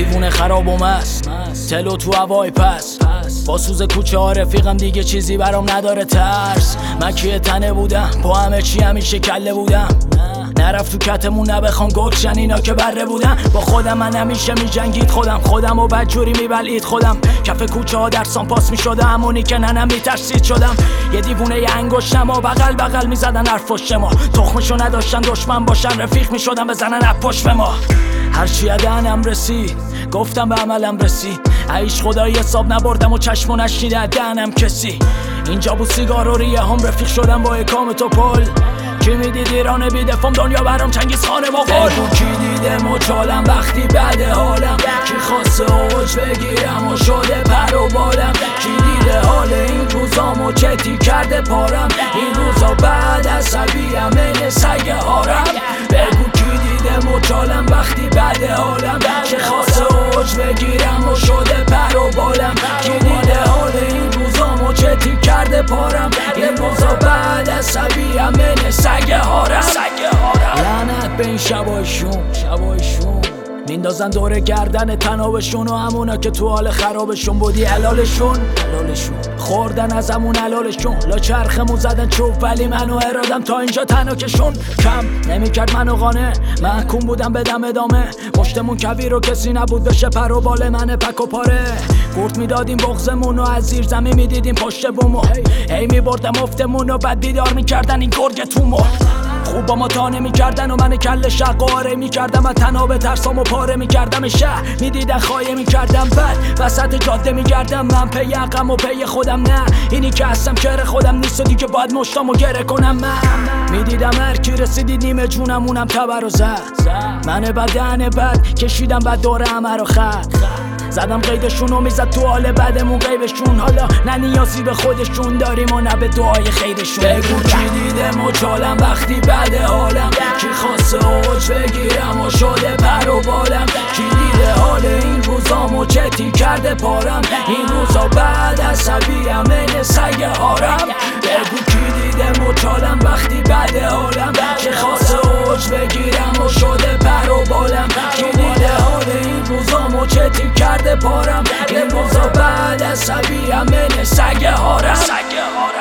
دیوونه خراب و مست، تلو تو هوای پس با سوز کوچه ها رفیقم دیگه چیزی برام نداره ترس. من کیه تنه بودم با همه چی همیشه کله بودم، نرفت تو کتمون نبخوام گرشن اینا که بره بودن. با خودم من همیشه میجنگید خودم و بدجوری میبلید خودم. کف کوچه ها درسان پاس میشدم، همونی که ننم میترسید شدم. یه دیوونه یه انگشتم و بغل میزدن حرف پشت ما. تخمشو نداشتن دشمن باشن، رفیق میشدن بزنن از پشت به ما. هرچی دهنم رسید گفتم به عملم رسید. عیش خدایی حساب نبردم و چشمو نشنیده دهنم کسی. اینجا بود سیگار و ریه هم رفیق شدم با اکام توپل. کی میدید ایران بیدفام دنیا برام چنگیز خانه مغول. کی دیده مچالم وقتی بده حالم، کی خواسته اوج بگیرم و شده پر و بالم. کی دیده حال این روزامو چتی کرده پارم، این روزا بعد عصبیم این سگ هارم. بگو کی دیده مچالم وقتی بده حالم، کی خواسته اوج بگیرم و شده پر و بالم. کی دیده حال این روزامو چتی کرده پارم، این روزا بعد عصبیم این سگ هارم. لعنت به این شبایشون میندازن دور گردن تنابشون و همونا که تو حال خرابشون بودی حلالشون خوردن از همون حلالشون. لا چرخمون زدن چوب ولی منو ارادم تا اینجا تناکشون کم نمیکرد منو قانه. محکوم بودم بدم ادامه، پشتمون کویر و کسی نبود بشه پر و بال من پک و پاره. گرد میدادیم بغزمون و از زیر زمین میدیدیم پشت بومو. هی میبردم افتمون و بعد بیدار میکردن این گرگ تومو. خوب با ما تا نمیکردن و من کل شقاره میکردم و تناب ترسام و پاره میکردم. شهر میدیدن خایه میکردم، بعد وسط جاده میگردم من پی عقم و پی خودم. نه اینی که هستم کر خودم نیست و دیگه باید مشتامو گره کنم. من میدیدم هر کی رسیدی نیمه جونمونم تبر و زد. من بدن بد کشیدم بعد دوره همه رو خط زدم قیدشون و میزد تو حال بدمون غیبشون. حالا نه نیازی به خودشون داریم و نه به دعای خیرشون. بگو کی دیده مچالم وقتی بده حالم، کی خواسته اوج بگیرم و شده پر و بالم. کی دیده حال این روزامو چتی کرده پارم، این روزا بعد عصبیم این سگ هارم. بگو کی دیده مچالم وقتی بده حالم، کی خواسته اوج بگیرم و شده پر و بالم. کی دیده حال این روزامو چتی کرده پارم، این روزا بعد عصبیم این سگ هارم.